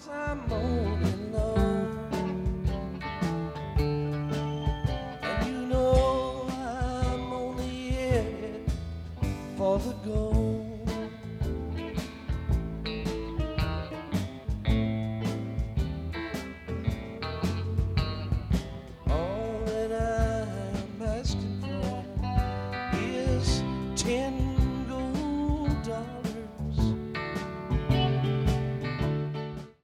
I'm only love. And you know I'm only in it for the gold.